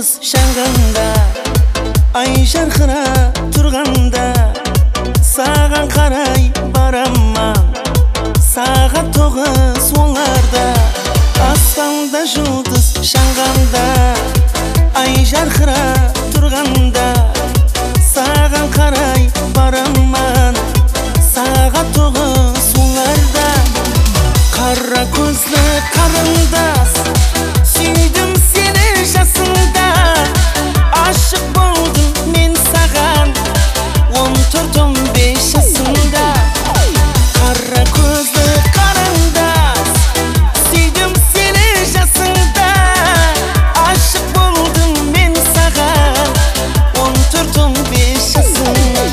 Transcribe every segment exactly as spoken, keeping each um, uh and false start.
жұлдыз шаңғанда, ай жарқыра тұрғанда, саған қарай бараман, сағат тоғыз оларда. Аспанда жұлдыз шаңғанда, ай жарқыра тұрғанда, саған қарай бараман, сағат тоғыз оларда. Қара көзлі қарындас, сүйдім сені жасыңда, ашық болдым мен саған он төрт он бес жасымда. Қара көзлі қарындас, сүйдім сені жасыңда, ашық болдым мен саған он төрт он бес жасымда.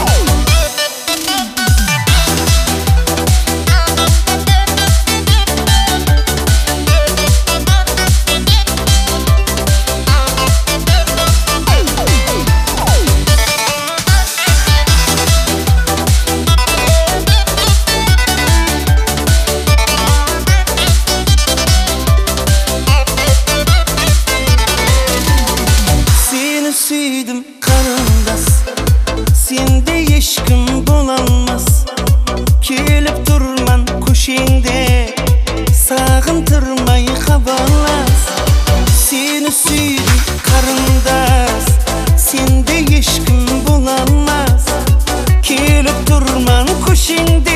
Сүйдім қарындас, сенде ешкім бола алмас. Келіп тұрман көшеңде, сағындырмай хабарлас. Сені сүйдім қарындас, сенде ешкім бола алмас. Келіп тұрман көшеңде,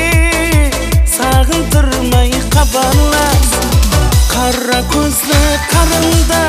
сағындырмай хабарлас. Қара көзлі қарындас,